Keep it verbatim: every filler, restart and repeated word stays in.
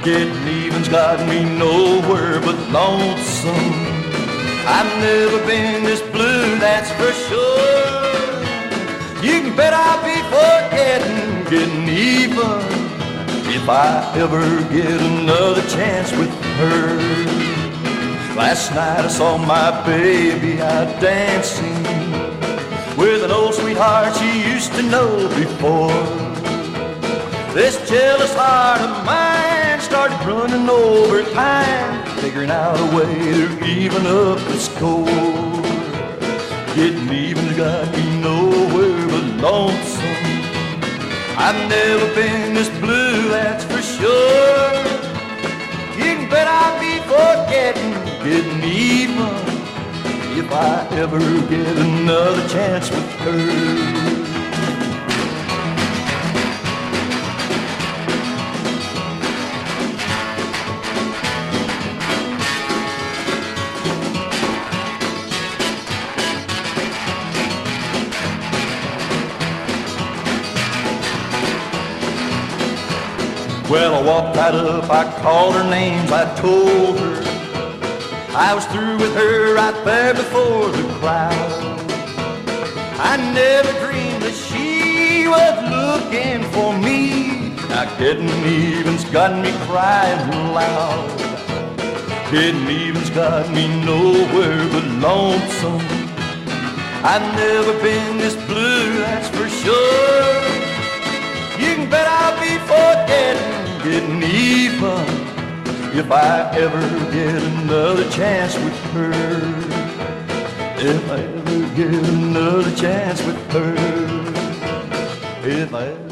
Getting even's got me nowhere but lonesome. I've never been this blue, that's for sure. You can bet I'll be forgetting getting even if I ever get another chance with her. Last night I saw my baby out dancing with an old sweetheart she used to know before. This jealous heart of mine started running over time, figuring out a way to even up the score. Getting even's got me nowhere but lonesome. I've never been this blue, that's for sure. You can bet I'll be forgetting getting even if I ever get another chance with her. Well, I walked right up, I called her names, I told her I was through with her right there before the crowd. I never dreamed that she was looking for me. Now getting even's got me crying loud. Getting even's got me nowhere but lonesome. I've never been this blue, that's for sure. You can bet I'll be forgetting getting even if I ever get another chance with her. If I ever get another chance with her. If I ever